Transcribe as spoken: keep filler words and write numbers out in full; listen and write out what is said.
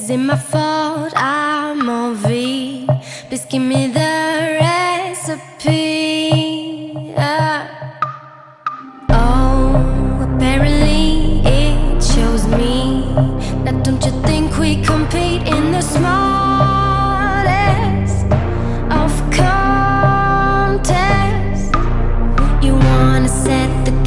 Is it my fault I'm on V? Please give me the recipe. uh. Oh, apparently it shows me. Now don't you think we compete in the smallest of contests? You wanna set the